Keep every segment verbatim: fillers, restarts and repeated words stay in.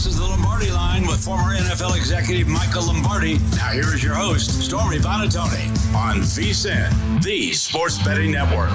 This is the Lombardi Line with former N F L executive Michael Lombardi. Now here is your host, Stormy Buonantony, on VSiN, the Sports Betting Network.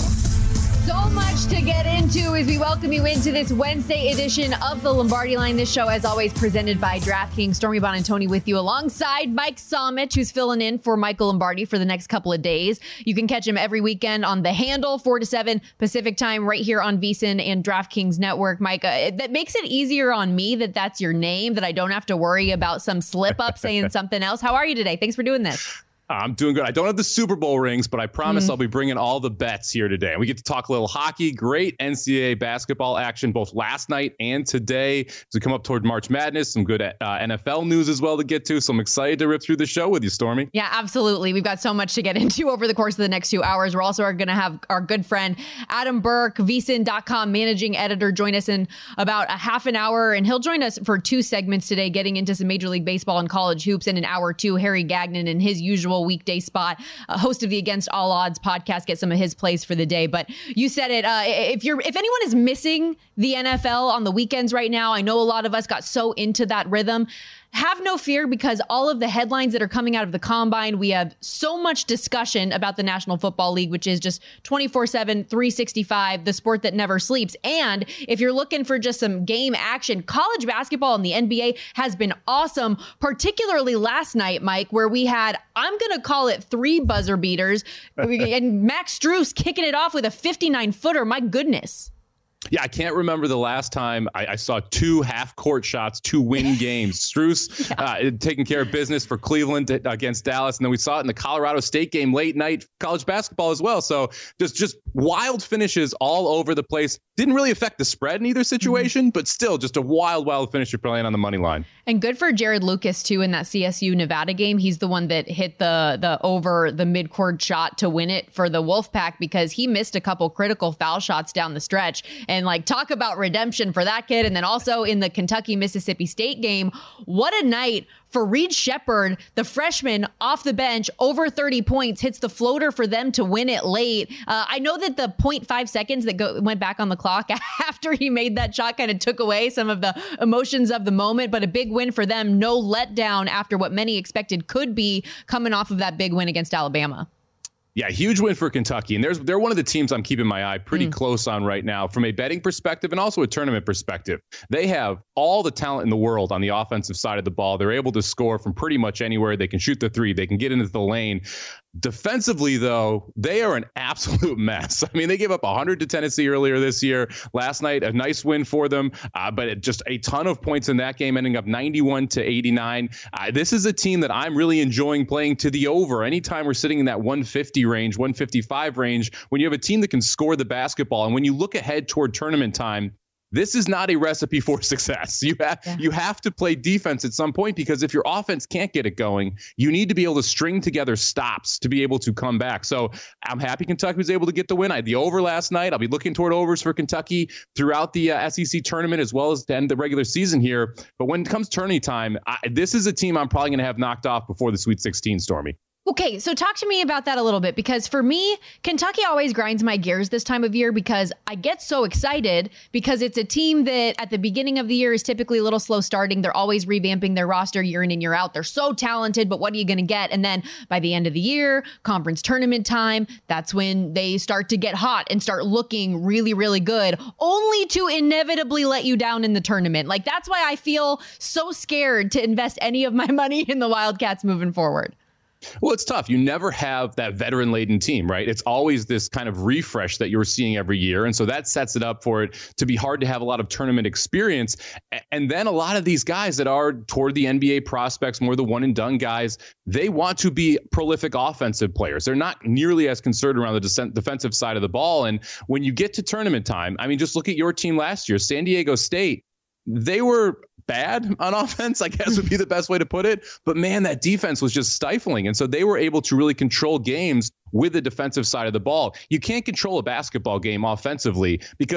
So much to get into as we welcome you into this Wednesday edition of the Lombardi Line. This show, as always, presented by DraftKings. Stormy Buonantony with you alongside Mike Somich, who's filling in for Michael Lombardi for the next couple of days. You can catch him every weekend on The Handle, four to seven Pacific time, right here on VSiN and DraftKings Network. Mike, uh, that makes it easier on me that that's your name, that I don't have to worry about some slip up saying something else. How are you today? Thanks for doing this. I'm doing good. I don't have the Super Bowl rings, but I promise Mm. I'll be bringing all the bets here today. And we get to talk a little hockey, great N C double A basketball action both last night and today. As we come up toward March Madness, some good uh, N F L news as well to get to. So I'm excited to rip through the show with you, Stormy. Yeah, absolutely. We've got so much to get into over the course of the next two hours. We're also going to have our good friend Adam Burke, V S I N dot com managing editor, join us in about a half an hour. And he'll join us for two segments today, getting into some Major League Baseball and college hoops. In an hour two, Harry Gagnon in his usual weekday spot. Uh, host of the Against All Odds podcast, get some of his plays for the day. But you said it. Uh, if you're, if anyone is missing the N F L on the weekends right now, I know a lot of us got so into that rhythm. Have no fear, because all of the headlines that are coming out of the combine, we have so much discussion about the National Football League, which is just twenty-four seven, three sixty-five, the sport that never sleeps. And if you're looking for just some game action, college basketball and the N B A has been awesome, particularly last night, Mike, where we had, I'm going to call it three buzzer beaters, and Max Strus kicking it off with a fifty-nine footer. My goodness. Yeah, I can't remember the last time I, I saw two half-court shots to win games. Strus yeah. uh, taking care of business for Cleveland to, against Dallas, and then we saw it in the Colorado State game, late night college basketball as well. So just just wild finishes all over the place. Didn't really affect the spread in either situation, mm-hmm. but still just a wild, wild finish you're playing on the money line. And good for Jared Lucas, too, in that C S U Nevada game. He's the one that hit the the over the midcourt shot to win it for the Wolfpack, because he missed a couple critical foul shots down the stretch. And like, talk about redemption for that kid. And then also in the Kentucky Mississippi State game, what a night for Reed Sheppard, the freshman off the bench, over thirty points, hits the floater for them to win it late. Uh, I know that the zero point five seconds that go, went back on the clock after he made that shot kind of took away some of the emotions of the moment, but a big win for them. No letdown after what many expected could be coming off of that big win against Alabama. Yeah, huge win for Kentucky. And there's they're one of the teams I'm keeping my eye pretty mm. close on right now from a betting perspective and also a tournament perspective. They have all the talent in the world on the offensive side of the ball. They're able to score from pretty much anywhere. They can shoot the three. They can get into the lane. Defensively, though, they are an absolute mess. I mean, they gave up one hundred to Tennessee earlier this year. Last night, a nice win for them, uh, but it, just a ton of points in that game, ending up ninety-one to eighty-nine. Uh, this is a team that I'm really enjoying playing to the over. Anytime we're sitting in that one fifty range, one fifty-five range, when you have a team that can score the basketball, and when you look ahead toward tournament time, this is not a recipe for success. You have yeah. you have to play defense at some point, because if your offense can't get it going, you need to be able to string together stops to be able to come back. So I'm happy Kentucky was able to get the win. I had the over last night. I'll be looking toward overs for Kentucky throughout the uh, S E C tournament as well as to end the regular season here. But when it comes tourney time, I, this is a team I'm probably going to have knocked off before the Sweet sixteen, Stormy. Okay, so talk to me about that a little bit, because for me, Kentucky always grinds my gears this time of year, because I get so excited because it's a team that at the beginning of the year is typically a little slow starting. They're always revamping their roster year in and year out. They're so talented, but what are you going to get? And then by the end of the year, conference tournament time, that's when they start to get hot and start looking really, really good, only to inevitably let you down in the tournament. Like, that's why I feel so scared to invest any of my money in the Wildcats moving forward. Well, it's tough. You never have that veteran-laden team, right? It's always this kind of refresh that you're seeing every year. And so that sets it up for it to be hard to have a lot of tournament experience. And then a lot of these guys that are toward the N B A prospects, more the one-and-done guys, they want to be prolific offensive players. They're not nearly as concerned around the defensive side of the ball. And when you get to tournament time, I mean, just look at your team last year, San Diego State. They were bad on offense, I guess would be the best way to put it. But man, that defense was just stifling. And so they were able to really control games with the defensive side of the ball. You can't control a basketball game offensively because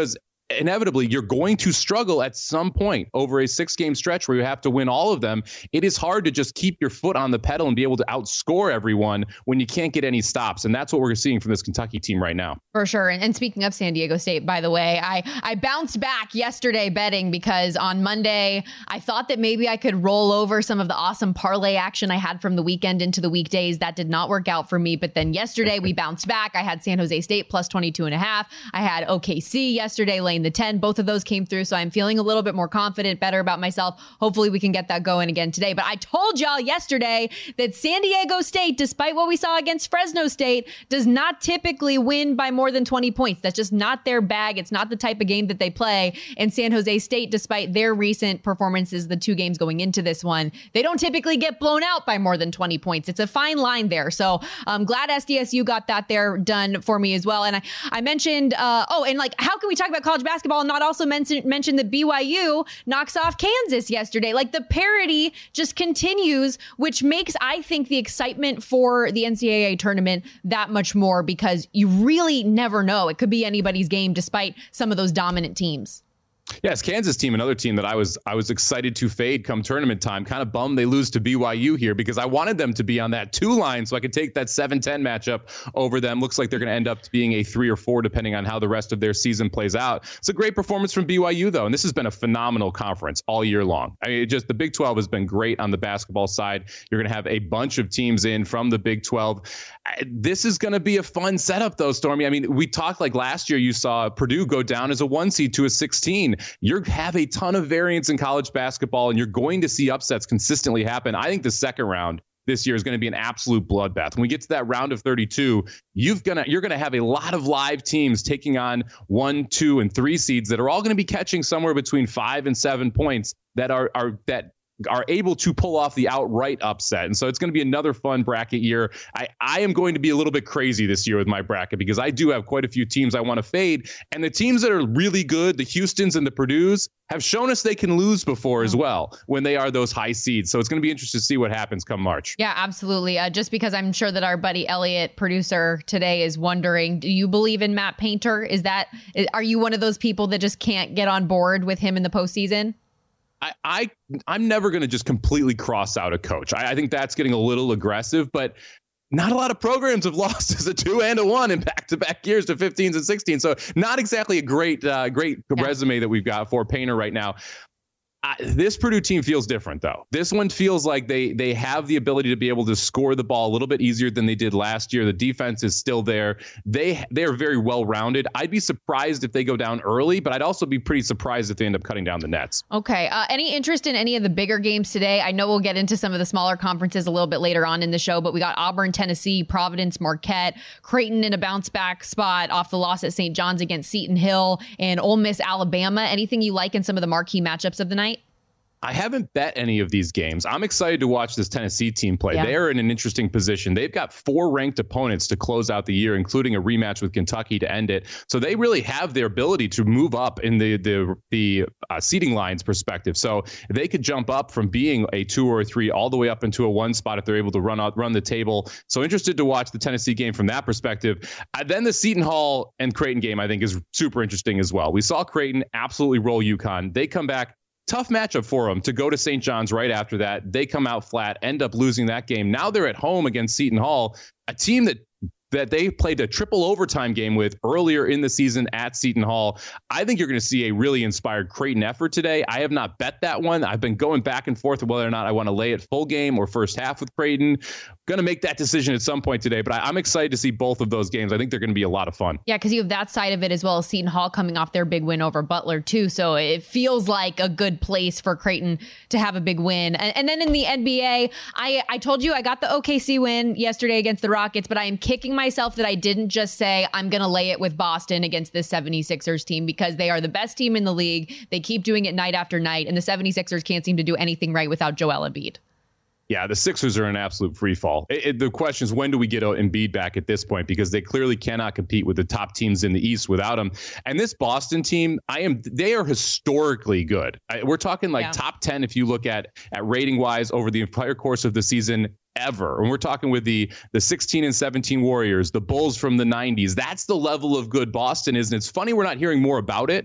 inevitably you're going to struggle at some point over a six game stretch where you have to win all of them. It is hard to just keep your foot on the pedal and be able to outscore everyone when you can't get any stops. And that's what we're seeing from this Kentucky team right now. For sure. And, and speaking of San Diego State, by the way, I, I bounced back yesterday betting because on Monday, I thought that maybe I could roll over some of the awesome parlay action I had from the weekend into the weekdays. That did not work out for me. But then yesterday we bounced back. I had San Jose State plus twenty-two and a half. I had O K C yesterday laying the ten. Both of those came through. So I'm feeling a little bit more confident, better about myself. Hopefully we can get that going again today. But I told y'all yesterday that San Diego State, despite what we saw against Fresno State, does not typically win by more than twenty points. That's just not their bag. It's not the type of game that they play. And San Jose State, despite their recent performances, the two games going into this one, they don't typically get blown out by more than twenty points. It's a fine line there. So I'm glad S D S U got that there done for me as well. And I, I mentioned, uh, oh, and like, how can we talk about college basketball and not also mention, mention that B Y U knocks off Kansas yesterday? Like, the parity just continues, which makes, I think, the excitement for the N C double A tournament that much more, because you really never know. It could be anybody's game despite some of those dominant teams. Yes, Kansas team, another team that I was I was excited to fade come tournament time. Kind of bummed they lose to B Y U here because I wanted them to be on that two line so I could take that seven ten matchup over them. Looks like they're going to end up being a three or four depending on how the rest of their season plays out. It's a great performance from B Y U, though, and this has been a phenomenal conference all year long. I mean, it just the Big twelve has been great on the basketball side. You're going to have a bunch of teams in from the Big twelve. This is going to be a fun setup, though, Stormy. I mean, we talked like last year you saw Purdue go down as a one seed to a sixteen. You have a ton of variance in college basketball, and you're going to see upsets consistently happen. I think the second round this year is going to be an absolute bloodbath. When we get to that round of thirty-two, you've gonna you're going to have a lot of live teams taking on one, two, and three seeds that are all going to be catching somewhere between five and seven points that are are that. are able to pull off the outright upset. And so it's going to be another fun bracket year. I, I am going to be a little bit crazy this year with my bracket because I do have quite a few teams I want to fade. And the teams that are really good, the Houstons and the Purdues, have shown us they can lose before as well when they are those high seeds. So it's going to be interesting to see what happens come March. Yeah, absolutely. Uh, just because I'm sure that our buddy Elliot, producer today, is wondering, do you believe in Matt Painter? Is that, are you one of those people that just can't get on board with him in the postseason? I, I I'm never going to just completely cross out a coach. I, I think that's getting a little aggressive, but not a lot of programs have lost as a two and a one in back-to-back years to fifteens and sixteens. So not exactly a great, uh, great yeah. resume that we've got for Painter right now. Uh, this Purdue team feels different, though. This one feels like they they have the ability to be able to score the ball a little bit easier than they did last year. The defense is still there. They they are very well rounded. I'd be surprised if they go down early, but I'd also be pretty surprised if they end up cutting down the nets. Okay. Uh, any interest in any of the bigger games today? I know we'll get into some of the smaller conferences a little bit later on in the show, but we got Auburn, Tennessee, Providence, Marquette, Creighton in a bounce back spot off the loss at Saint John's against Seton Hill, and Ole Miss, Alabama. Anything you like in some of the marquee matchups of the night? I haven't bet any of these games. I'm excited to watch this Tennessee team play. Yeah. They're in an interesting position. They've got four ranked opponents to close out the year, including a rematch with Kentucky to end it. So they really have their ability to move up in the the the uh, seeding lines perspective. So they could jump up from being a two or a three all the way up into a one spot if they're able to run out, run the table. So interested to watch the Tennessee game from that perspective. Uh, then the Seton Hall and Creighton game, I think, is super interesting as well. We saw Creighton absolutely roll UConn. They come back. Tough matchup for them to go to Saint John's right after that. They come out flat, end up losing that game. Now they're at home against Seton Hall, a team that that they played a triple overtime game with earlier in the season at Seton Hall. I think you're going to see a really inspired Creighton effort today. I have not bet that one. I've been going back and forth whether or not I want to lay it full game or first half with Creighton. Going to make that decision at some point today, but I, I'm excited to see both of those games. I think they're going to be a lot of fun. Yeah, because you have that side of it as well as Seton Hall coming off their big win over Butler too. So it feels like a good place for Creighton to have a big win. And, and then in the N B A, I, I told you I got the O K C win yesterday against the Rockets, but I am kicking myself that I didn't just say I'm going to lay it with Boston against this seventy-sixers team, because they are the best team in the league. They keep doing it night after night, and the seventy-sixers can't seem to do anything right without Joel Embiid. Yeah, the Sixers are an absolute free fall. It, it, the question is, when do we get Embiid back at this point? Because they clearly cannot compete with the top teams in the East without him. And this Boston team, I am they are historically good. I, we're talking like yeah. top ten if you look at at rating wise over the entire course of the season ever. And we're talking with the the sixteen and seventeen Warriors, the Bulls from the nineties. That's the level of good Boston is. And it's funny we're not hearing more about it.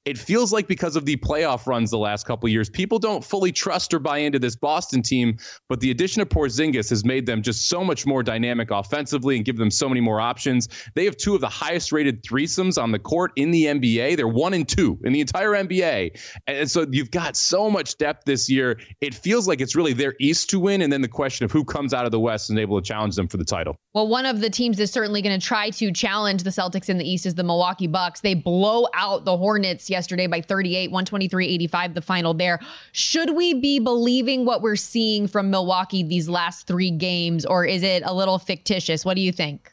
it feels like because of the playoff runs the last couple of years, people don't fully trust or buy into this Boston team. But the addition of Porzingis has made them just so much more dynamic offensively and give them so many more options. They have two of the highest rated threesomes on the court in the N B A. They're one and two in the entire N B A. And so you've got so much depth this year. It feels like it's really their East to win. And then the question of who comes out of the West and able to challenge them for the title. Well, one of the teams that's certainly going to try to challenge the Celtics in the East is the Milwaukee Bucks. They blow out the Hornets yesterday by thirty-eight, one twenty-three eighty-five, the final there. Should we be believing what we're seeing from Milwaukee these last three games, or is it a little fictitious? What do you think?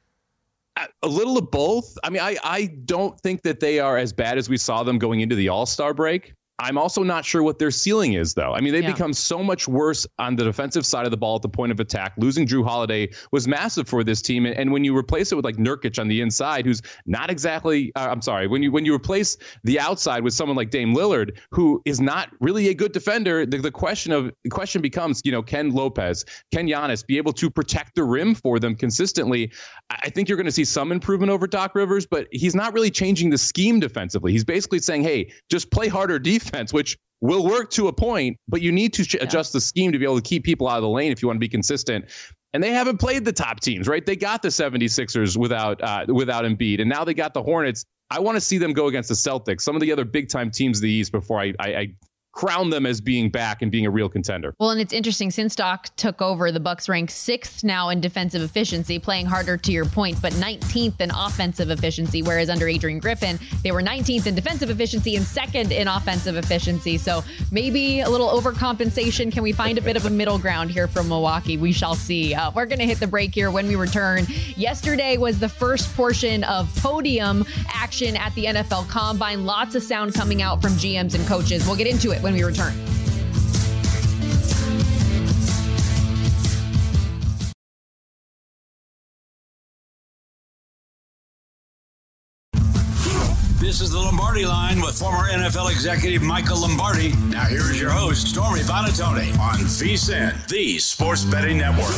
A little of both. I mean, I, I don't think that they are as bad as we saw them going into the All-Star break. I'm also not sure what their ceiling is, though. I mean, they've yeah. become so much worse on the defensive side of the ball at the point of attack. Losing Drew Holiday was massive for this team. And, and when you replace it with like Nurkic on the inside, who's not exactly, uh, I'm sorry, when you when you replace the outside with someone like Dame Lillard, who is not really a good defender, the, the question of the question becomes, you know, can Lopez, can Giannis be able to protect the rim for them consistently? I think you're going to see some improvement over Doc Rivers, but he's not really changing the scheme defensively. He's basically saying, hey, just play harder defense. Defense, which will work to a point, but you need to ch- yeah. adjust the scheme to be able to keep people out of the lane if you want to be consistent. And they haven't played the top teams, right? They got the seventy-sixers without uh, without Embiid, and now they got the Hornets. I want to see them go against the Celtics, some of the other big time teams of the East, before I, I, I crown them as being back and being a real contender. Well, and it's interesting, since Doc took over, the Bucks rank sixth now in defensive efficiency, playing harder to your point, but nineteenth in offensive efficiency, whereas under Adrian Griffin, they were nineteenth in defensive efficiency and second in offensive efficiency. So maybe a little overcompensation. Can we find a bit of a middle ground here from Milwaukee? We shall see. Uh, we're going to hit the break here when we return. Yesterday was the first portion of podium action at the N F L Combine. Lots of sound coming out from G Ms and coaches. We'll get into it when we return. This is the Lombardi Line with former N F L executive Michael Lombardi. Now here is your host, Stormy Buonantony, on VSiN, the Sports Betting Network.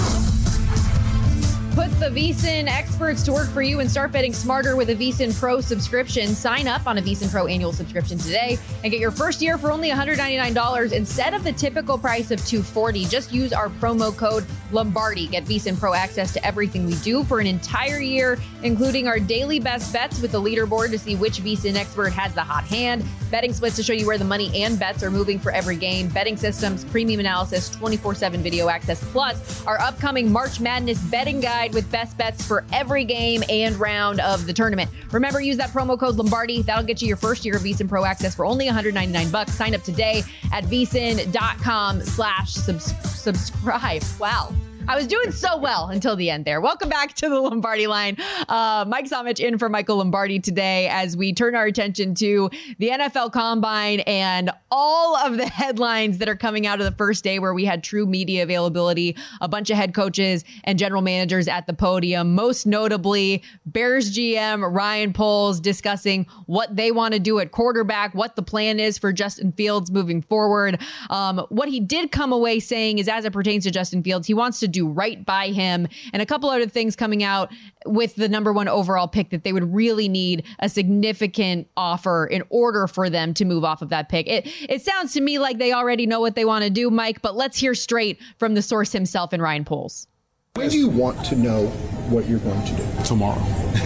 Put the VSiN experts to work for you and start betting smarter with a VSiN Pro subscription. Sign up on a VSiN Pro annual subscription today and get your first year for only one hundred ninety-nine dollars instead of the typical price of two hundred forty dollars. Just use our promo code Lombardi. Get VSiN Pro access to everything we do for an entire year, including our daily best bets with the leaderboard to see which VSiN expert has the hot hand, betting splits to show you where the money and bets are moving for every game, betting systems, premium analysis, twenty-four seven video access, plus our upcoming March Madness betting guide with best bets for every game and round of the tournament. Remember, use that promo code Lombardi. That'll get you your first year of VSiN Pro access for only one hundred ninety-nine bucks. Sign up today at vsin.com slash subscribe. Wow. I was doing so well until the end there. Welcome back to the Lombardi Line. Uh, Mike Somich in for Michael Lombardi today as we turn our attention to the N F L Combine and all of the headlines that are coming out of the first day where we had true media availability, a bunch of head coaches and general managers at the podium, most notably Bears G M Ryan Poles discussing what they want to do at quarterback, what the plan is for Justin Fields moving forward. Um, what he did come away saying is, as it pertains to Justin Fields, he wants to do right by him, and a couple other things coming out with the number one overall pick, that they would really need a significant offer in order for them to move off of that pick. It it sounds to me like they already know what they want to do, Mike, but let's hear straight from the source himself in Ryan Poles. When do you want to know what you're going to do? Tomorrow.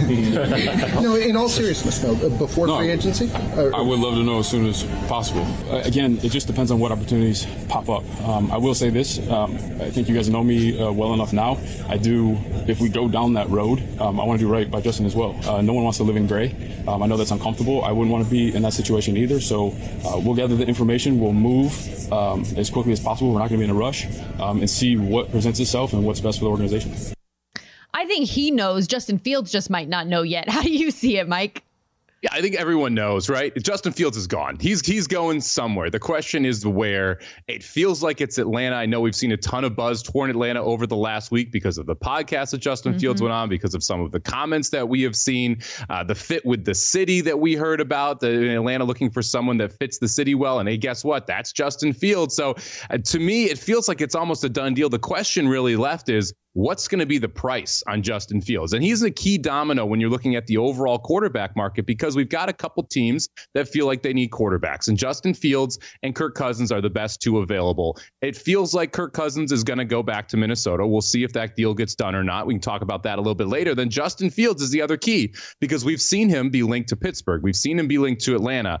No, in all seriousness, though, before no, free agency? Or, I would love to know as soon as possible. Uh, again, it just depends on what opportunities pop up. Um, I will say this. Um, I think you guys know me uh, well enough now. I do, if we go down that road, um, I want to do right by Justin as well. Uh, no one wants to live in gray. Um, I know that's uncomfortable. I wouldn't want to be in that situation either. So uh, we'll gather the information. We'll move um, as quickly as possible. We're not going to be in a rush um, and see what presents itself and what's best for the organization. I think he knows. Justin Fields just might not know yet. How do you see it, Mike? Yeah, I think everyone knows, right? Justin Fields is gone. He's he's going somewhere. The question is where. It feels like it's Atlanta. I know we've seen a ton of buzz toward Atlanta over the last week because of the podcast that Justin mm-hmm. Fields went on, because of some of the comments that we have seen, uh, the fit with the city that we heard about, the Atlanta looking for someone that fits the city well. And hey, guess what? That's Justin Fields. So uh, to me, it feels like it's almost a done deal. The question really left is, what's going to be the price on Justin Fields? And he's a key domino when you're looking at the overall quarterback market, because because we've got a couple teams that feel like they need quarterbacks, and Justin Fields and Kirk Cousins are the best two available. It feels like Kirk Cousins is going to go back to Minnesota. We'll see if that deal gets done or not. We can talk about that a little bit later. Then Justin Fields is the other key, because we've seen him be linked to Pittsburgh. We've seen him be linked to Atlanta.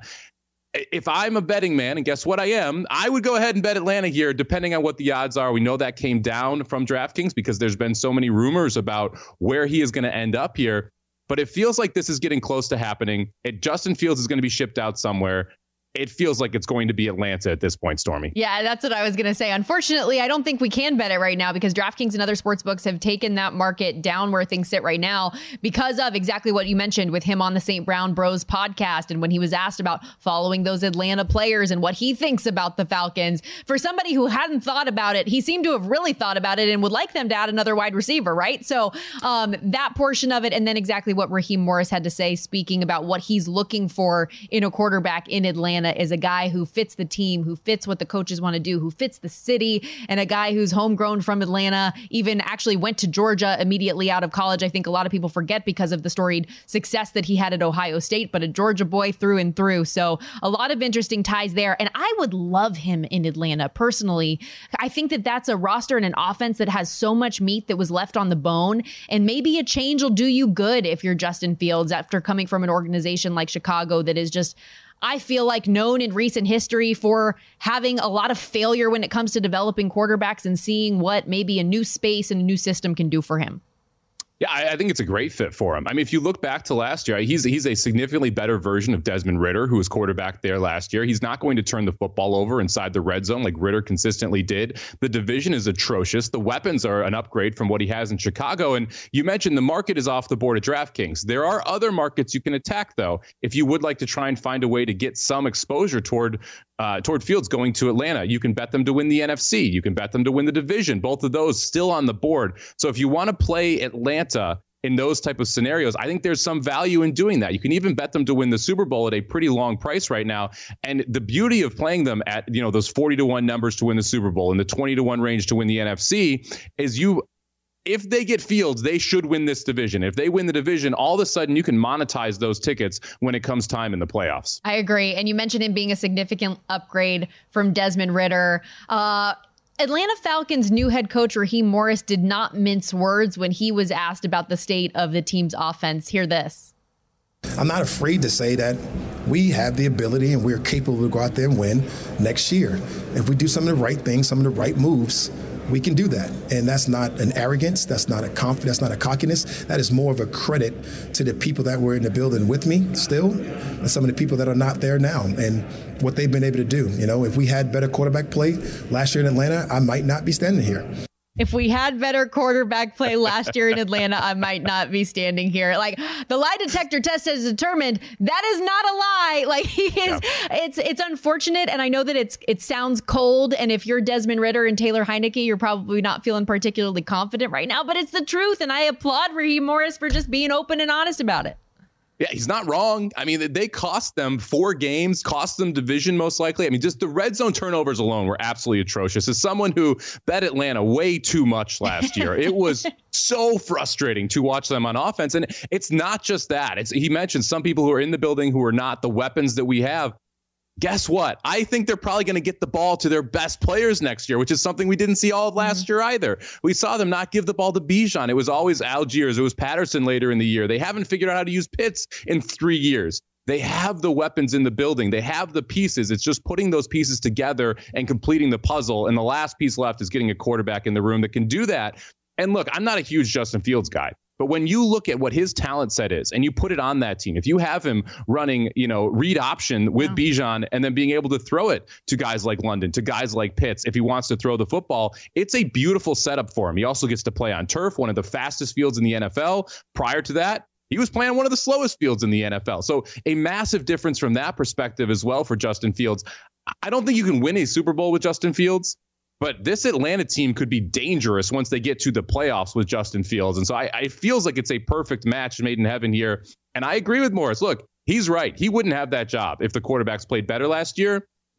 If I'm a betting man, and guess what I am, I would go ahead and bet Atlanta here, depending on what the odds are. We know that came down from DraftKings because there's been so many rumors about where he is going to end up here. But it feels like this is getting close to happening. It, Justin Fields is going to be shipped out somewhere. It feels like it's going to be Atlanta at this point, Stormy. Yeah, that's what I was going to say. Unfortunately, I don't think we can bet it right now because DraftKings and other sports books have taken that market down where things sit right now because of exactly what you mentioned with him on the Saint Brown Bros podcast. And when he was asked about following those Atlanta players and what he thinks about the Falcons, for somebody who hadn't thought about it, he seemed to have really thought about it and would like them to add another wide receiver, right? So um, that portion of it, and then exactly what Raheem Morris had to say, speaking about what he's looking for in a quarterback in Atlanta, is a guy who fits the team, who fits what the coaches want to do, who fits the city, and a guy who's homegrown from Atlanta, even actually went to Georgia immediately out of college. I think a lot of people forget because of the storied success that he had at Ohio State, but a Georgia boy through and through. So a lot of interesting ties there. And I would love him in Atlanta personally. I think that that's a roster and an offense that has so much meat that was left on the bone. And maybe a change will do you good if you're Justin Fields after coming from an organization like Chicago that is just, I feel like, known in recent history for having a lot of failure when it comes to developing quarterbacks and seeing what maybe a new space and a new system can do for him. Yeah, I, I think it's a great fit for him. I mean, if you look back to last year, he's he's a significantly better version of Desmond Ridder, who was quarterback there last year. He's not going to turn the football over inside the red zone like Ridder consistently did. The division is atrocious. The weapons are an upgrade from what he has in Chicago. And you mentioned the market is off the board at DraftKings. There are other markets you can attack, though, if you would like to try and find a way to get some exposure toward Uh, toward Fields going to Atlanta. You can bet them to win the N F C. You can bet them to win the division. Both of those still on the board. So if you want to play Atlanta in those type of scenarios, I think there's some value in doing that. You can even bet them to win the Super Bowl at a pretty long price right now. And the beauty of playing them at, you know, those forty to one numbers to win the Super Bowl and the twenty to one range to win the N F C is you if they get Fields, they should win this division. If they win the division, all of a sudden you can monetize those tickets when it comes time in the playoffs. I agree. And you mentioned him being a significant upgrade from Desmond Ridder. Uh, Atlanta Falcons' new head coach, Raheem Morris, did not mince words when he was asked about the state of the team's offense. Hear this. I'm not afraid to say that we have the ability and we're capable to go out there and win next year. If we do some of the right things, some of the right moves, we can do that. And that's not an arrogance. That's not a confidence. That's not a cockiness. That is more of a credit to the people that were in the building with me still and some of the people that are not there now and what they've been able to do. You know, if we had better quarterback play last year in Atlanta, I might not be standing here. If we had better quarterback play last year in Atlanta, I might not be standing here. Like, the lie detector test has determined that is not a lie. Like, he is, yeah. it's it's unfortunate, and I know that it's it sounds cold. And if you're Desmond Ridder and Taylor Heineke, you're probably not feeling particularly confident right now. But it's the truth, and I applaud Raheem Morris for just being open and honest about it. Yeah, he's not wrong. I mean, they cost them four games, cost them division most likely. I mean, just the red zone turnovers alone were absolutely atrocious. As someone who bet Atlanta way too much last year, it was so frustrating to watch them on offense. And it's not just that. It's he mentioned some people who are in the building who are not the weapons that we have. Guess what? I think they're probably going to get the ball to their best players next year, which is something we didn't see all of last mm-hmm. year either. We saw them not give the ball to Bijan. It was always Algiers. It was Patterson later in the year. They haven't figured out how to use Pitts in three years. They have the weapons in the building. They have the pieces. It's just putting those pieces together and completing the puzzle. And the last piece left is getting a quarterback in the room that can do that. And look, I'm not a huge Justin Fields guy. But when you look at what his talent set is and you put it on that team, if you have him running, you know, read option with yeah. Bijan and then being able to throw it to guys like London, to guys like Pitts, if he wants to throw the football, it's a beautiful setup for him. He also gets to play on turf, one of the fastest fields in the N F L. Prior to that, he was playing one of the slowest fields in the N F L. So a massive difference from that perspective as well for Justin Fields. I don't think you can win a Super Bowl with Justin Fields. But this Atlanta team could be dangerous once they get to the playoffs with Justin Fields. And so I, I feels like it's a perfect match made in heaven here. And I agree with Morris. Look, he's right. He wouldn't have that job if the quarterbacks played better last year.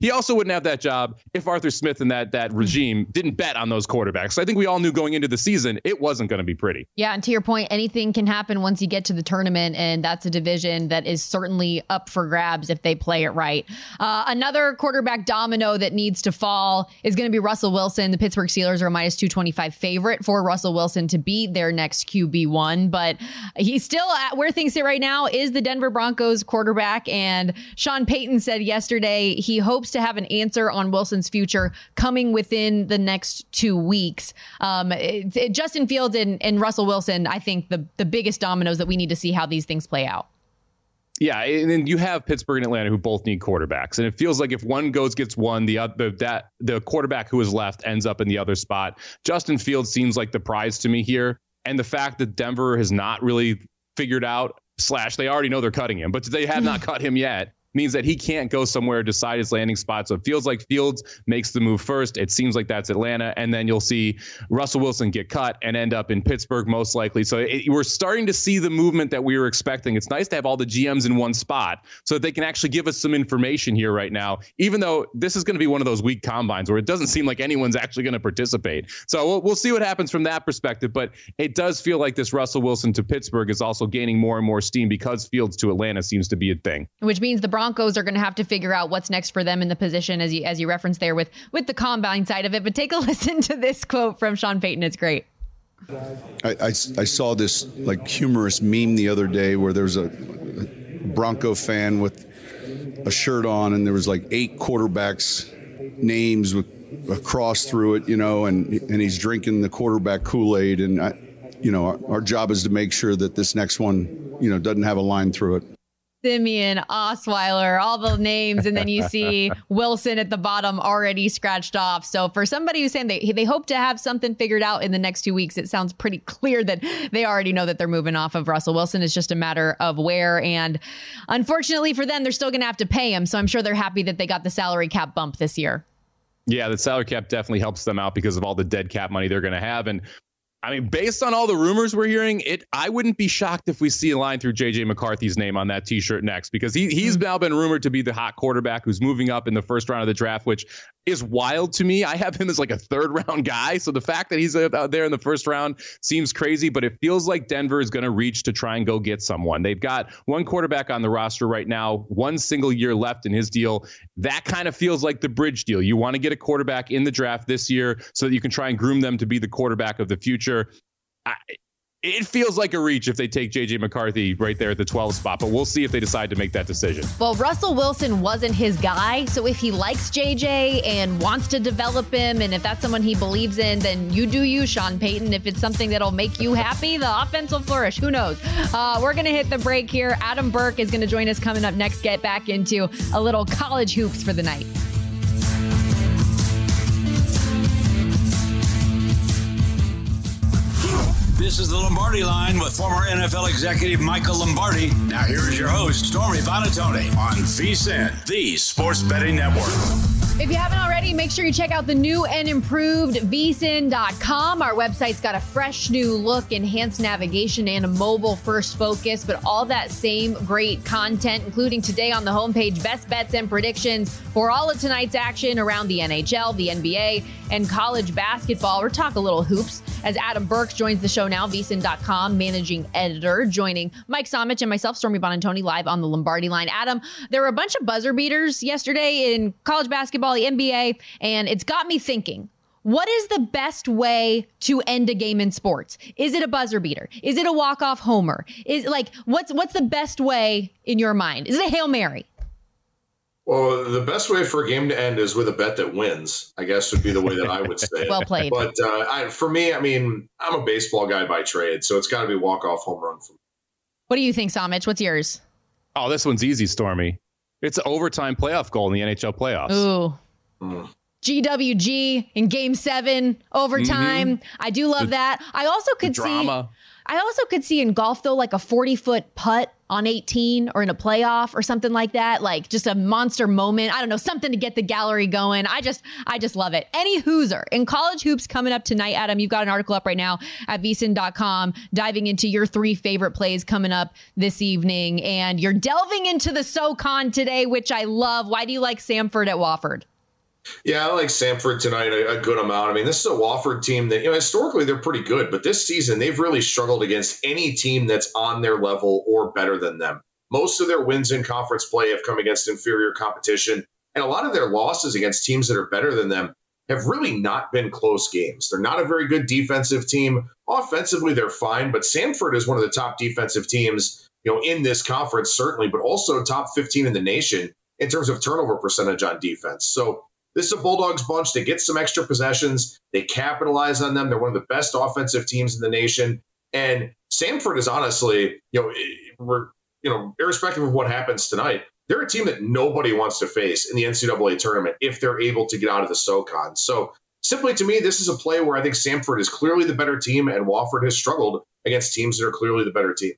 He also wouldn't have that job if Arthur Smith and that that regime didn't bet on those quarterbacks. So I think we all knew going into the season it wasn't going to be pretty. Yeah, and to your point, anything can happen once you get to the tournament, and that's a division that is certainly up for grabs if they play it right. Uh, another quarterback domino that needs to fall is going to be Russell Wilson. The Pittsburgh Steelers are a minus two twenty-five favorite for Russell Wilson to be their next Q B one, but he's still at where things sit right now is the Denver Broncos quarterback, and Sean Payton said yesterday he hopes to have an answer on Wilson's future coming within the next two weeks. Um, it, it, Justin Fields and, and Russell Wilson, I think the, the biggest dominoes that we need to see how these things play out. Yeah, and then you have Pittsburgh and Atlanta who both need quarterbacks, and it feels like if one goes gets one, the other that the quarterback who is left ends up in the other spot. Justin Fields seems like the prize to me here, and the fact that Denver has not really figured out slash they already know they're cutting him, but they have not cut him yet. Means that he can't go somewhere, decide his landing spot. So it feels like Fields makes the move first. It seems like that's Atlanta. And then you'll see Russell Wilson get cut and end up in Pittsburgh most likely. So it, we're starting to see the movement that we were expecting. It's nice to have all the G Ms in one spot so that they can actually give us some information here right now, even though this is going to be one of those weak combines where it doesn't seem like anyone's actually going to participate. So we'll, we'll see what happens from that perspective. But it does feel like this Russell Wilson to Pittsburgh is also gaining more and more steam because Fields to Atlanta seems to be a thing. Which means the Broncos are going to have to figure out what's next for them in the position, as you as you referenced there with with the combine side of it. But take a listen to this quote from Sean Payton. It's great. I, I, I saw this like humorous meme the other day where there's a, a Bronco fan with a shirt on and there was like eight quarterbacks names with a cross through it, you know, and and he's drinking the quarterback Kool-Aid. And I, you know, our, our job is to make sure that this next one, you know, doesn't have a line through it. Simeon, Osweiler, all the names, and then you see Wilson at the bottom already scratched off. So for somebody who's saying they they hope to have something figured out in the next two weeks, it sounds pretty clear that they already know that they're moving off of Russell Wilson. It's just a matter of where. And unfortunately for them, they're still going to have to pay him. So I'm sure they're happy that they got the salary cap bump this year. Yeah, the salary cap definitely helps them out because of all the dead cap money they're going to have. And I mean, based on all the rumors we're hearing, it I wouldn't be shocked if we see a line through J J McCarthy's name on that T-shirt next, because he he's now been rumored to be the hot quarterback who's moving up in the first round of the draft, which is wild to me. I have him as like a third round guy. So the fact that he's out there in the first round seems crazy, but it feels like Denver is going to reach to try and go get someone. They've got one quarterback on the roster right now, one single year left in his deal. That kind of feels like the bridge deal. You want to get a quarterback in the draft this year so that you can try and groom them to be the quarterback of the future. I, it feels like a reach if they take J J McCarthy right there at the twelve spot, but we'll see if they decide to make that decision. Well, Russell Wilson wasn't his guy, so if he likes J J and wants to develop him, and if that's someone he believes in, then you do you, Sean Payton. If it's something that'll make you happy, the offense will flourish. Who knows? Uh, we're going to hit the break here. Adam Burke is going to join us coming up next. Get back into a little college hoops for the night. This is the Lombardi Line with former N F L executive Michael Lombardi. Now here is your host, Stormy Buonantony, on VSiN, the Sports Betting Network. If you haven't already, make sure you check out the new and improved V S I N dot com. Our website's got a fresh new look, enhanced navigation, and a mobile-first focus, but all that same great content, including today on the homepage, best bets and predictions for all of tonight's action around the N H L, the N B A, and college basketball. We're talking a little hoops as Adam Burke joins the show now, V S I N dot com managing editor, joining Mike Somich and myself, Stormy Buonantony, live on the Lombardi Line. Adam, there were a bunch of buzzer beaters yesterday in college basketball, the N B A, and it's got me thinking, what is the best way to end a game in sports? Is it a buzzer beater? Is it a walk-off homer? Is like what's what's the best way in your mind? Is it a Hail Mary? Well, the best way for a game to end is with a bet that wins, I guess would be the way that I would say it. Well played. But uh, I, for me, I mean, I'm a baseball guy by trade, so it's got to be walk-off home run for me. What do you think, Somich? What's yours? Oh, this one's easy, Stormy. It's an overtime playoff goal in the N H L playoffs. Ooh. Mm. G W G in game seven, overtime. Mm-hmm. I do love the, that. I also could see, drama. I also could see in golf though, like a forty foot putt on eighteen or in a playoff or something like that. Like just a monster moment. I don't know, something to get the gallery going. I just, I just love it. Any Hoosier in college hoops coming up tonight, Adam, you've got an article up right now at V S I N dot com diving into your three favorite plays coming up this evening. And you're delving into the SoCon today, which I love. Why do you like Samford at Wofford? Yeah, I like Samford tonight a, a good amount. I mean, this is a Wofford team that, you know, historically they're pretty good, but this season they've really struggled against any team that's on their level or better than them. Most of their wins in conference play have come against inferior competition, and a lot of their losses against teams that are better than them have really not been close games. They're not a very good defensive team. Offensively, they're fine, but Samford is one of the top defensive teams, you know, in this conference, certainly, but also top fifteen in the nation in terms of turnover percentage on defense. So this is a Bulldogs bunch. They get some extra possessions. They capitalize on them. They're one of the best offensive teams in the nation. And Samford is honestly, you know, we're, you know, irrespective of what happens tonight, they're a team that nobody wants to face in the N C double A tournament if they're able to get out of the SoCon. So simply to me, this is a play where I think Samford is clearly the better team and Wofford has struggled against teams that are clearly the better team.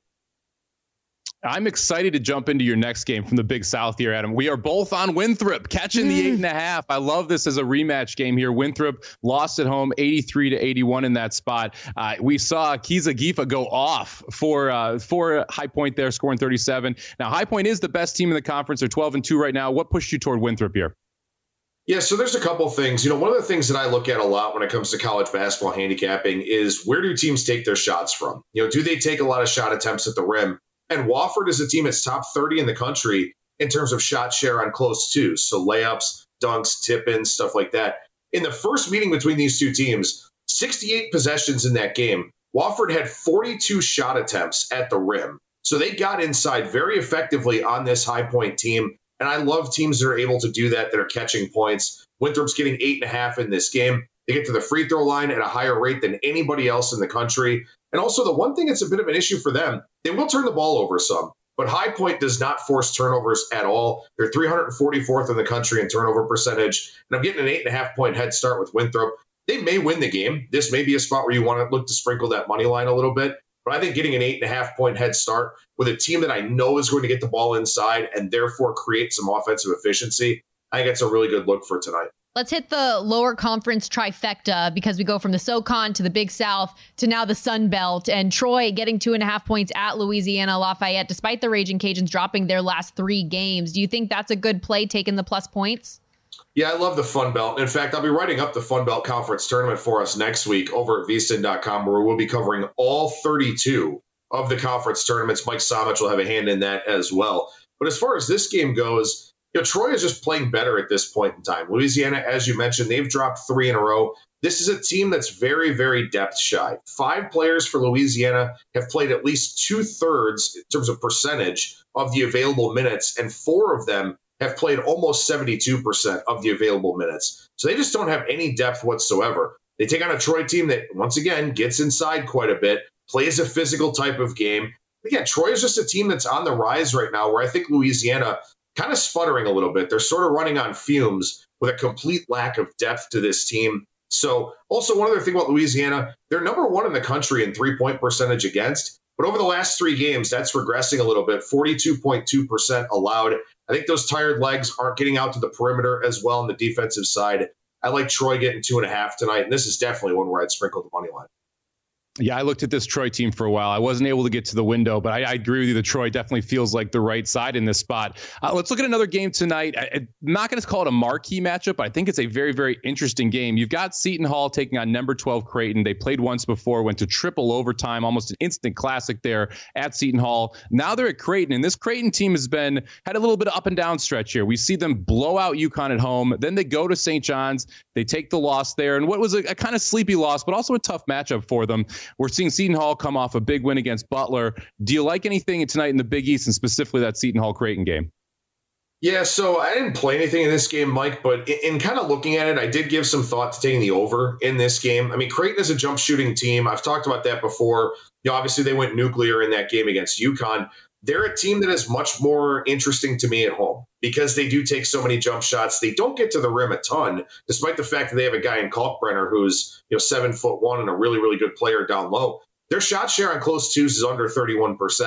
I'm excited to jump into your next game from the Big South here, Adam. We are both on Winthrop, catching the eight and a half. I love this as a rematch game here. Winthrop lost at home eighty-three to eighty-one in that spot. Uh, we saw Kiza Gifa go off for uh, for High Point there, scoring thirty-seven. Now, High Point is the best team in the conference. They're twelve and two right now. What pushed you toward Winthrop here? Yeah, so there's a couple things. You know, one of the things that I look at a lot when it comes to college basketball handicapping is where do teams take their shots from? You know, do they take a lot of shot attempts at the rim? And Wofford is a team that's top thirty in the country in terms of shot share on close twos. So layups, dunks, tip-ins, stuff like that. In the first meeting between these two teams, sixty-eight possessions in that game, Wofford had forty-two shot attempts at the rim. So they got inside very effectively on this High Point team. And I love teams that are able to do that, that are catching points. Winthrop's getting eight and a half in this game. They get to the free throw line at a higher rate than anybody else in the country. And also the one thing that's a bit of an issue for them, they will turn the ball over some, but High Point does not force turnovers at all. They're three hundred forty-fourth in the country in turnover percentage. And I'm getting an eight and a half point head start with Winthrop. They may win the game. This may be a spot where you want to look to sprinkle that money line a little bit. But I think getting an eight and a half point head start with a team that I know is going to get the ball inside and therefore create some offensive efficiency, I think that's a really good look for tonight. Let's hit the lower conference trifecta because we go from the SoCon to the Big South to now the Sun Belt, and Troy getting two and a half points at Louisiana Lafayette, despite the Raging Cajuns dropping their last three games. Do you think that's a good play, taking the plus points? Yeah, I love the Fun Belt. In fact, I'll be writing up the Fun Belt Conference tournament for us next week over at V S I N dot com, where we'll be covering all thirty-two of the conference tournaments. Mike Somich will have a hand in that as well. But as far as this game goes, you know, Troy is just playing better at this point in time. Louisiana, as you mentioned, they've dropped three in a row. This is a team that's very, very depth shy. Five players for Louisiana have played at least two-thirds in terms of percentage of the available minutes, and four of them have played almost seventy-two percent of the available minutes. So they just don't have any depth whatsoever. They take on a Troy team that, once again, gets inside quite a bit, plays a physical type of game. Again, Troy is just a team that's on the rise right now, where I think Louisiana kind of sputtering a little bit. They're sort of running on fumes with a complete lack of depth to this team. So also one other thing about Louisiana, they're number one in the country in three-point percentage against. But over the last three games, that's regressing a little bit, forty-two point two percent allowed. I think those tired legs aren't getting out to the perimeter as well on the defensive side. I like Troy getting two and a half tonight, and this is definitely one where I'd sprinkle the money line. Yeah, I looked at this Troy team for a while. I wasn't able to get to the window, but I, I agree with you that Troy definitely feels like the right side in this spot. Uh, let's look at another game tonight. I, I'm not going to call it a marquee matchup, but I think it's a very, very interesting game. You've got Seton Hall taking on number twelve Creighton. They played once before, went to triple overtime, almost an instant classic there at Seton Hall. Now they're at Creighton, and this Creighton team has been had a little bit of up and down stretch here. We see them blow out UConn at home. Then they go to Saint John's. They take the loss there, and what was a, a kind of sleepy loss, but also a tough matchup for them. We're seeing Seton Hall come off a big win against Butler. Do you like anything tonight in the Big East, and specifically that Seton Hall Creighton game? Yeah, so I didn't play anything in this game, Mike, but in, in kind of looking at it, I did give some thought to taking the over in this game. I mean, Creighton is a jump shooting team. I've talked about that before. You know, obviously, they went nuclear in that game against UConn. They're a team that is much more interesting to me at home because they do take so many jump shots. They don't get to the rim a ton, despite the fact that they have a guy in Kalkbrenner who's, you know, seven foot one and a really, really good player down low. Their shot share on close twos is under thirty-one percent.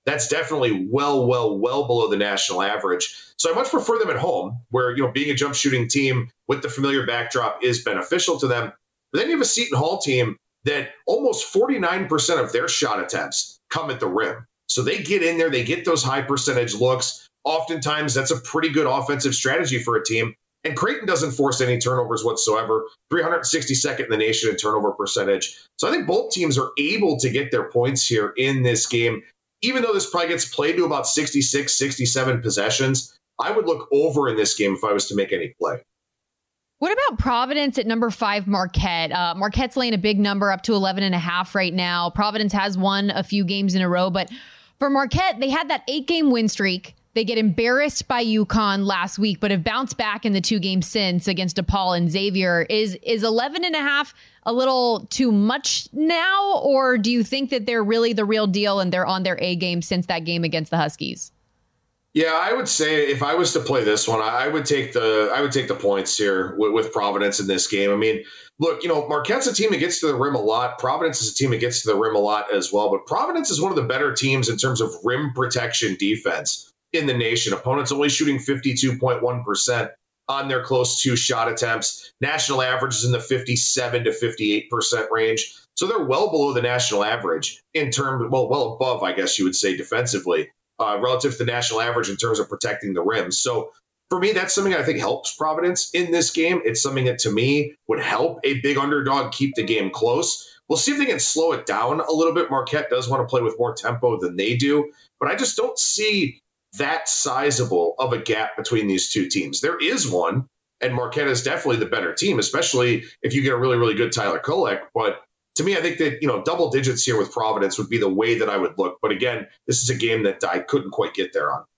That's definitely well, well, well below the national average. So I much prefer them at home, where, you know, being a jump shooting team with the familiar backdrop is beneficial to them. But then you have a Seton Hall team that almost forty-nine percent of their shot attempts come at the rim. So they get in there, they get those high percentage looks. Oftentimes, that's a pretty good offensive strategy for a team. And Creighton doesn't force any turnovers whatsoever, three hundred sixty-second in the nation in turnover percentage. So I think both teams are able to get their points here in this game. Even though this probably gets played to about sixty-six, sixty-seven possessions, I would look over in this game if I was to make any play. What about Providence at number five, Marquette? Uh, Marquette's laying a big number up to eleven and a half right now. Providence has won a few games in a row, but for Marquette, they had that eight game win streak. They get embarrassed by UConn last week, but have bounced back in the two games since against DePaul and Xavier. Is is eleven and a half a little too much now, or do you think that they're really the real deal and they're on their A game since that game against the Huskies? Yeah, I would say if I was to play this one, I would take the I would take the points here with, with Providence in this game. I mean, look, you know, Marquette's a team that gets to the rim a lot. Providence is a team that gets to the rim a lot as well. But Providence is one of the better teams in terms of rim protection defense in the nation. Opponents only shooting fifty-two point one percent on their close to shot attempts. National average is in the fifty-seven to fifty-eight percent range. So they're well below the national average in terms, well, well above, I guess you would say, defensively, uh, relative to the national average in terms of protecting the rim. So for me, that's something I think helps Providence in this game. It's something that, to me, would help a big underdog keep the game close. We'll see if they can slow it down a little bit. Marquette does want to play with more tempo than they do, but I just don't see that sizable of a gap between these two teams. There is one, and Marquette is definitely the better team, especially if you get a really, really good Tyler Kolek. But to me, I think that, you know, double digits here with Providence would be the way that I would look. But again, this is a game that I couldn't quite get there on.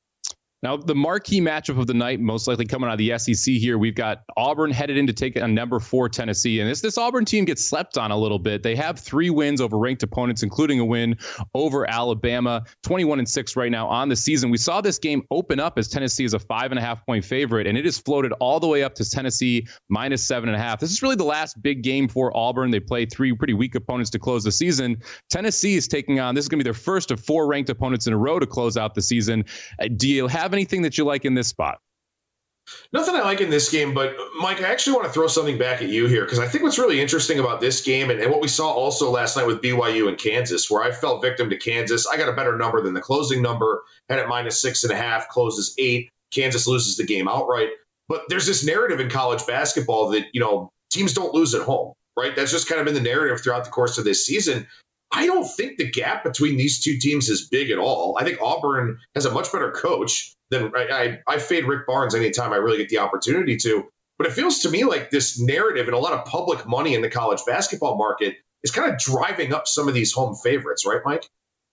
Now, the marquee matchup of the night, most likely coming out of the S E C here, we've got Auburn headed in to take on number four Tennessee. And this, this Auburn team gets slept on a little bit. They have three wins over ranked opponents, including a win over Alabama, twenty-one and six right now on the season. We saw this game open up as Tennessee is a five and a half point favorite, and it is floated all the way up to Tennessee minus seven and a half. This is really the last big game for Auburn. They play three pretty weak opponents to close the season. Tennessee is taking on, this is going to be their first of four ranked opponents in a row to close out the season. Do you have anything that you like in this spot? Nothing I like in this game, but Mike, I actually want to throw something back at you here, because I think what's really interesting about this game and, and what we saw also last night with B Y U and Kansas, where I fell victim to Kansas. I got a better number than the closing number, had it minus six and a half, closes eight. Kansas loses the game outright. But there's this narrative in college basketball that, you know, teams don't lose at home, right? That's just kind of been the narrative throughout the course of this season. I don't think the gap between these two teams is big at all. I think Auburn has a much better coach than I, I, I fade Rick Barnes anytime I really get the opportunity to. But it feels to me like this narrative and a lot of public money in the college basketball market is kind of driving up some of these home favorites, right, Mike?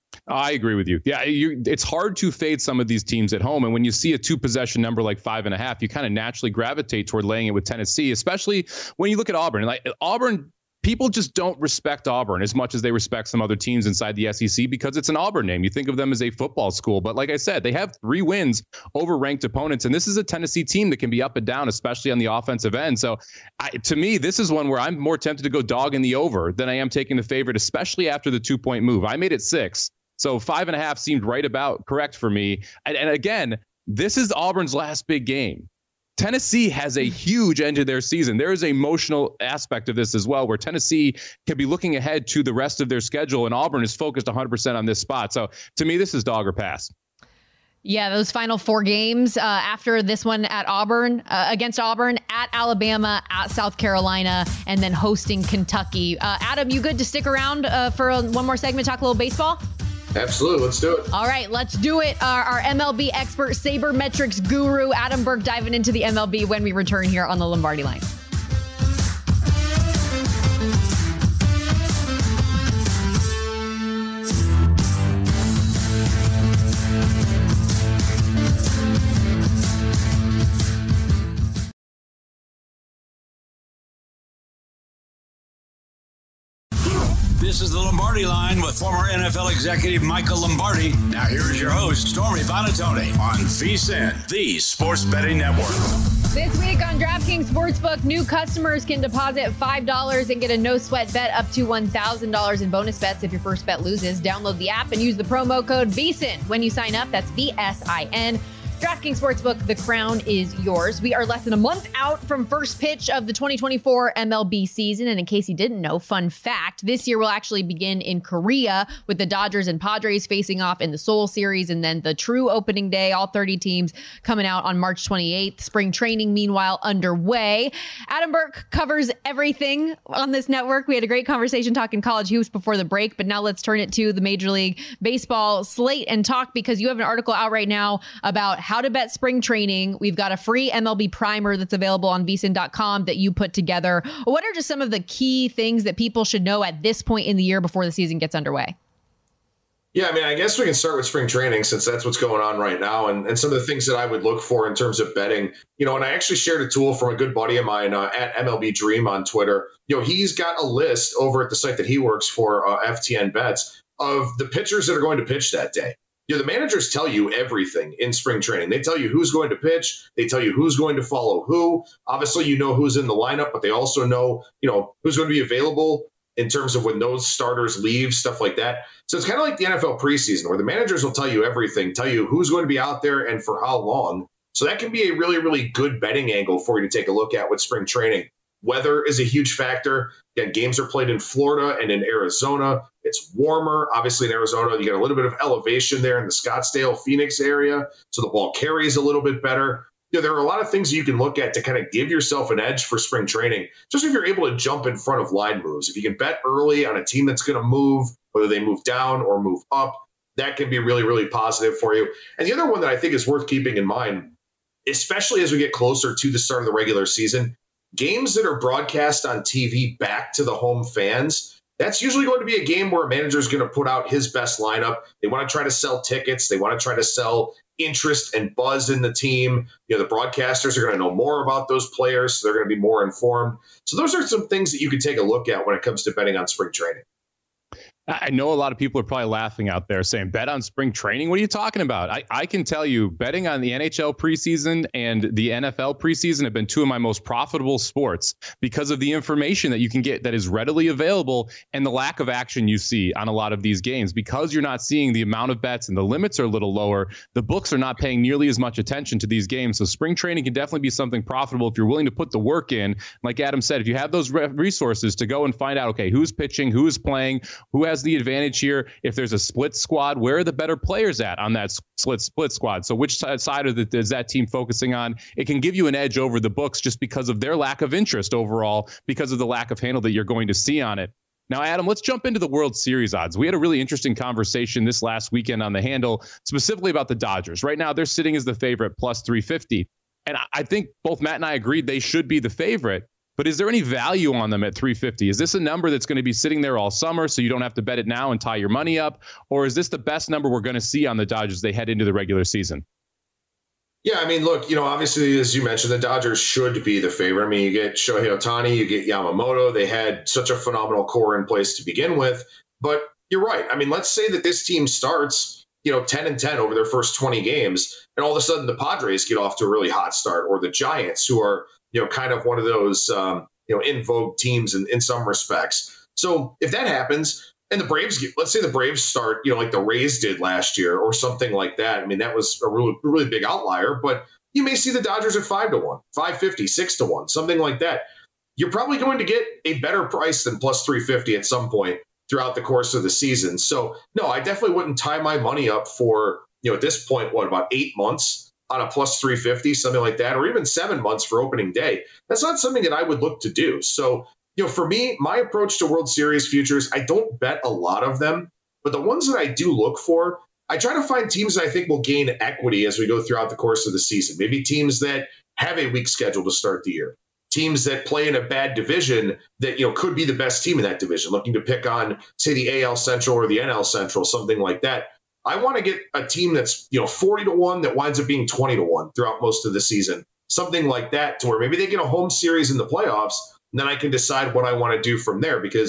I agree with you. Yeah, you, it's hard to fade some of these teams at home. And when you see a two possession number like five and a half, you kind of naturally gravitate toward laying it with Tennessee, especially when you look at Auburn. Like Auburn, people just don't respect Auburn as much as they respect some other teams inside the S E C because it's an Auburn name. You think of them as a football school. But like I said, they have three wins over ranked opponents. And this is a Tennessee team that can be up and down, especially on the offensive end. So I, to me, this is one where I'm more tempted to go dog in the over than I am taking the favorite, especially after the two point move. I made it six. So five and a half seemed right about correct for me. And, and again, this is Auburn's last big game. Tennessee has a huge end to their season. There is an emotional aspect of this as well, where Tennessee can be looking ahead to the rest of their schedule, and Auburn is focused one hundred percent on this spot. So to me, this is dog or pass. Yeah, those final four games uh, after this one at Auburn, uh, against Auburn, at Alabama, at South Carolina, and then hosting Kentucky. Uh, Adam, you good to stick around uh, for a, one more segment, talk a little baseball? Absolutely. Let's do it. All right, let's do it. Our, our M L B expert, sabermetrics guru, Adam Burke, diving into the M L B when we return here on the Lombardi Line. This is the Lombardi Line with former N F L executive Michael Lombardi. Now here is your host, Stormy Buonantony, on VSiN, the Sports Betting Network. This week on DraftKings Sportsbook, new customers can deposit five dollars and get a no-sweat bet up to one thousand dollars in bonus bets if your first bet loses. Download the app and use the promo code VSiN when you sign up. That's V S I N. DraftKings Sportsbook, the crown is yours. We are less than a month out from first pitch of the twenty twenty-four M L B season. And in case you didn't know, fun fact, this year will actually begin in Korea with the Dodgers and Padres facing off in the Seoul series. And then the true opening day, all thirty teams coming out on March twenty-eighth. Spring training, meanwhile, underway. Adam Burke covers everything on this network. We had a great conversation talking college hoops before the break, but now let's turn it to the Major League Baseball slate and talk, because you have an article out right now about how to bet spring training. We've got a free M L B primer that's available on V S I N dot com that you put together. What are just some of the key things that people should know at this point in the year before the season gets underway? Yeah, I mean, I guess we can start with spring training since that's what's going on right now. And, and some of the things that I would look for in terms of betting, you know, and I actually shared a tool from a good buddy of mine uh, at M L B Dream on Twitter. You know, he's got a list over at the site that he works for, uh, F T N Bets, of the pitchers that are going to pitch that day. You know, the managers tell you everything in spring training. They tell you who's going to pitch. They tell you who's going to follow who. Obviously, you know who's in the lineup, but they also know, you know, who's going to be available in terms of when those starters leave, stuff like that. So it's kind of like the N F L preseason, where the managers will tell you everything, tell you who's going to be out there and for how long. So that can be a really, really good betting angle for you to take a look at with spring training. Weather is a huge factor. Again, games are played in Florida and in Arizona. It's warmer. Obviously, in Arizona, you get a little bit of elevation there in the Scottsdale, Phoenix area, so the ball carries a little bit better. You know, there are a lot of things you can look at to kind of give yourself an edge for spring training, just if you're able to jump in front of line moves. If you can bet early on a team that's going to move, whether they move down or move up, that can be really, really positive for you. And the other one that I think is worth keeping in mind, especially as we get closer to the start of the regular season, games that are broadcast on T V back to the home fans, that's usually going to be a game where a manager is going to put out his best lineup. They want to try to sell tickets. They want to try to sell interest and buzz in the team. You know, the broadcasters are going to know more about those players, so they're going to be more informed. So those are some things that you can take a look at when it comes to betting on spring training. I know a lot of people are probably laughing out there saying, bet on spring training? What are you talking about? I, I can tell you, betting on the N H L preseason and the N F L preseason have been two of my most profitable sports because of the information that you can get that is readily available and the lack of action you see on a lot of these games. Because you're not seeing the amount of bets and the limits are a little lower, the books are not paying nearly as much attention to these games. So spring training can definitely be something profitable if you're willing to put the work in. Like Adam said, if you have those re- resources to go and find out, okay, who's pitching, who's playing, who has the advantage here. If there's a split squad, where are the better players at on that split split squad? So which side of the, is that team focusing on? It can give you an edge over the books just because of their lack of interest overall, because of the lack of handle that you're going to see on it. Now, Adam, let's jump into the World Series odds. We had a really interesting conversation this last weekend on the handle, specifically about the Dodgers. Right now, they're sitting as the favorite, plus three fifty. And I think both Matt and I agreed they should be the favorite. But is there any value on them at three fifty? Is this a number that's going to be sitting there all summer so you don't have to bet it now and tie your money up? Or is this the best number we're going to see on the Dodgers as they head into the regular season? Yeah, I mean, look, you know, obviously, as you mentioned, the Dodgers should be the favorite. I mean, you get Shohei Ohtani, you get Yamamoto. They had such a phenomenal core in place to begin with. But you're right. I mean, let's say that this team starts, you know, ten and ten over their first twenty games, and all of a sudden the Padres get off to a really hot start, or the Giants, who are, you know, kind of one of those, um, you know, in vogue teams in, in some respects. So if that happens and the Braves get, let's say the Braves start, you know, like the Rays did last year or something like that. I mean, that was a really, really big outlier, but you may see the Dodgers at five to one, five fifty, six to one, something like that. You're probably going to get a better price than plus three fifty at some point throughout the course of the season. So no, I definitely wouldn't tie my money up for, you know, at this point, what, about eight months on a plus three fifty, something like that, or even seven months for opening day. That's not something that I would look to do. So, you know, for me, my approach to World Series futures, I don't bet a lot of them, but the ones that I do look for, I try to find teams that I think will gain equity as we go throughout the course of the season. Maybe teams that have a weak schedule to start the year, teams that play in a bad division that, you know, could be the best team in that division, looking to pick on, say, the A L Central or the N L Central, something like that. I want to get a team that's, you know, forty to one that winds up being twenty to one throughout most of the season, something like that, to where maybe they get a home series in the playoffs, and then I can decide what I want to do from there. Because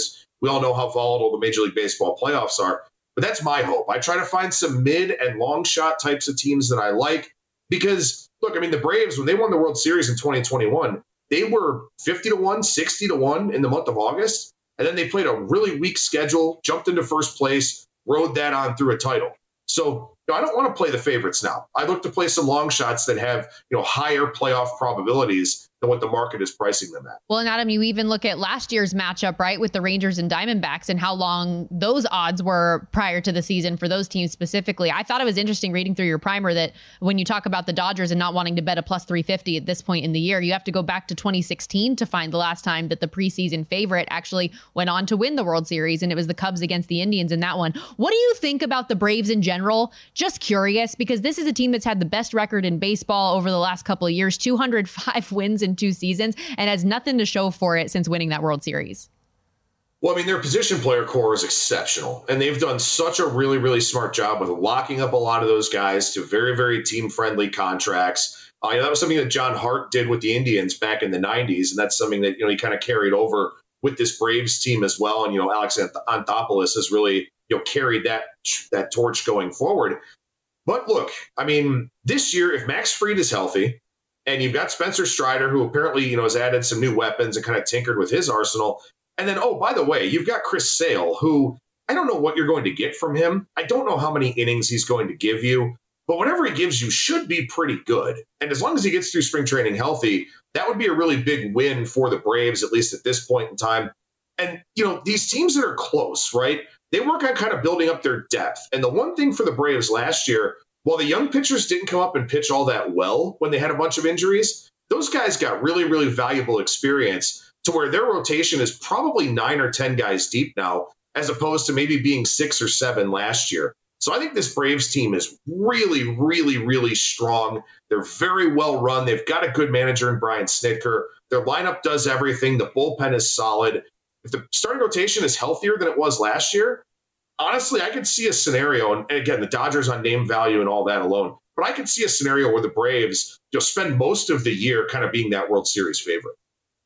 We all know how volatile the Major League Baseball playoffs are. But that's my hope. I try to find some mid and long shot types of teams that I like because, look, I mean, the Braves, when they won the World Series in twenty twenty-one, they were fifty to one, sixty to one in the month of August. And then they played a really weak schedule, jumped into first place, rode that on through a title. So you know, I don't want to play the favorites now. I look to play some long shots that have, you know, higher playoff probabilities than what the market is pricing them at. Well, and Adam, you even look at last year's matchup, right, with the Rangers and Diamondbacks and how long those odds were prior to the season for those teams specifically. I thought it was interesting reading through your primer that when you talk about the Dodgers and not wanting to bet a plus three fifty at this point in the year, you have to go back to twenty sixteen to find the last time that the preseason favorite actually went on to win the World Series, and it was the Cubs against the Indians in that one. What do you think about the Braves in general? Just curious, because this is a team that's had the best record in baseball over the last couple of years, two hundred five wins in two seasons, and has nothing to show for it since winning that World Series. Well, I mean, their position player core is exceptional, and they've done such a really, really smart job with locking up a lot of those guys to very, very team-friendly contracts. Uh, you know, that was something that John Hart did with the Indians back in the nineties, and that's something that, you know, he kind of carried over with this Braves team as well. And, you know, Alex Anthopoulos has really, you know, carried that that torch going forward. But look, I mean, this year, if Max Fried is healthy, and you've got Spencer Strider, who apparently, you know, has added some new weapons and kind of tinkered with his arsenal. And then, oh, by the way, you've got Chris Sale, who I don't know what you're going to get from him. I don't know how many innings he's going to give you, but whatever he gives you should be pretty good. And as long as he gets through spring training healthy, that would be a really big win for the Braves, at least at this point in time. And, you know, these teams that are close, right, they work on kind of building up their depth. And the one thing for the Braves last year, while the young pitchers didn't come up and pitch all that well when they had a bunch of injuries, those guys got really, really valuable experience to where their rotation is probably nine or ten guys deep now, as opposed to maybe being six or seven last year. So I think this Braves team is really, really, really strong. They're very well run. They've got a good manager in Brian Snitker. Their lineup does everything. The bullpen is solid. If the starting rotation is healthier than it was last year, honestly, I could see a scenario, and again, the Dodgers on name value and all that alone, but I could see a scenario where the Braves, you know, spend most of the year kind of being that World Series favorite.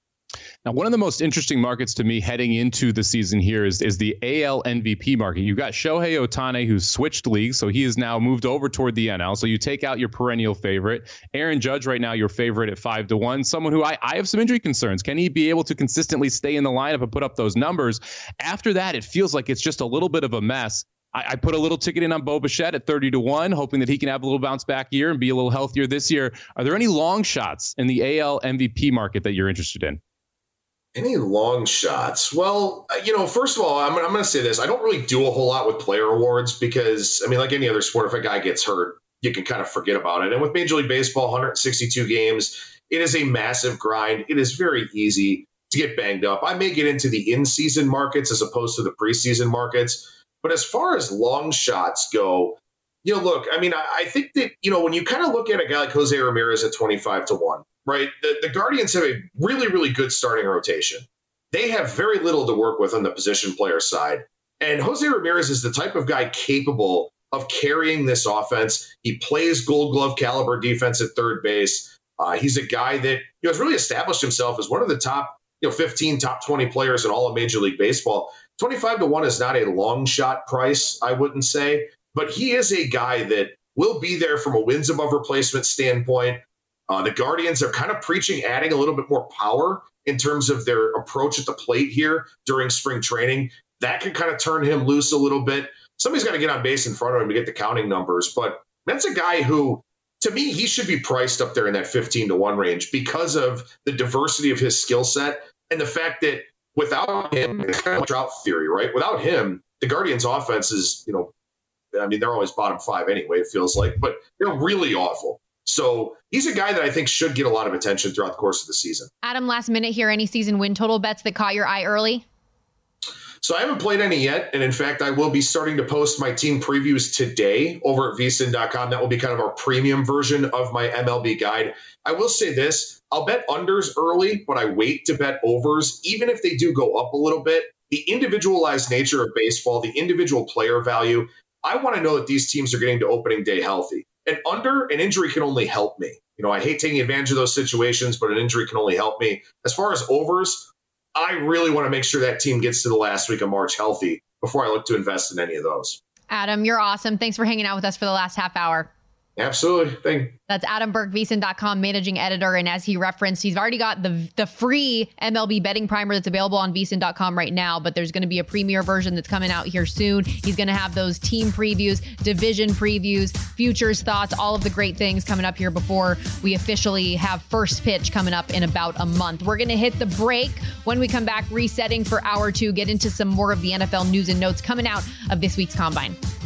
Now, one of the most interesting markets to me heading into the season here is, is the A L M V P market. You've got Shohei Ohtani, who's switched leagues, so he has now moved over toward the N L. So you take out your perennial favorite. Aaron Judge right now, your favorite at five to one. Someone who I, I have some injury concerns. Can he be able to consistently stay in the lineup and put up those numbers? After that, it feels like it's just a little bit of a mess. I, I put a little ticket in on Bo Bichette at thirty to one, hoping that he can have a little bounce back year and be a little healthier this year. Are there any long shots in the A L M V P market that you're interested in? Any long shots? Well, you know, first of all, I'm, I'm going to say this. I don't really do a whole lot with player awards because, I mean, like any other sport, if a guy gets hurt, you can kind of forget about it. And with Major League Baseball, one hundred sixty-two games, it is a massive grind. It is very easy to get banged up. I may get into the in-season markets as opposed to the preseason markets. But as far as long shots go, you know, look, I mean, I, I think that, you know, when you kind of look at a guy like Jose Ramirez at twenty-five to one, right? The, the Guardians have a really, really good starting rotation. They have very little to work with on the position player side. And Jose Ramirez is the type of guy capable of carrying this offense. He plays Gold Glove caliber defense at third base. Uh, he's a guy that, you know, has really established himself as one of the top, you know, fifteen, top twenty players in all of Major League Baseball. twenty-five to one is not a long shot price, I wouldn't say, but he is a guy that will be there from a wins above replacement standpoint. Uh, the Guardians are kind of preaching adding a little bit more power in terms of their approach at the plate here during spring training. That could kind of turn him loose a little bit. Somebody's got to get on base in front of him to get the counting numbers, but that's a guy who, to me, he should be priced up there in that fifteen to one range because of the diversity of his skill set and the fact that without him, it's kind of like drought theory, right? Without him, the Guardians' offense is, you know, I mean, they're always bottom five anyway, it feels like, but they're really awful. So he's a guy that I think should get a lot of attention throughout the course of the season. Adam, last minute here, any season win total bets that caught your eye early? So I haven't played any yet. And in fact, I will be starting to post my team previews today over at V S I N dot com. That will be kind of our premium version of my M L B guide. I will say this, I'll bet unders early, but I wait to bet overs, even if they do go up a little bit. The individualized nature of baseball, the individual player value, I want to know that these teams are getting to opening day healthy. And under, an injury can only help me. You know, I hate taking advantage of those situations, but an injury can only help me. As far as overs, I really want to make sure that team gets to the last week of March healthy before I look to invest in any of those. Adam, you're awesome. Thanks for hanging out with us for the last half hour. Absolutely. Thank That's Adam Burke, V S I N dot com managing editor. And as he referenced, he's already got the the free M L B betting primer that's available on V S I N dot com right now, but there's going to be a premier version that's coming out here soon. He's going to have those team previews, division previews, futures thoughts, all of the great things coming up here before we officially have first pitch coming up in about a month. We're going to hit the break. When we come back, resetting for hour two, get into some more of the N F L news and notes coming out of this week's Combine.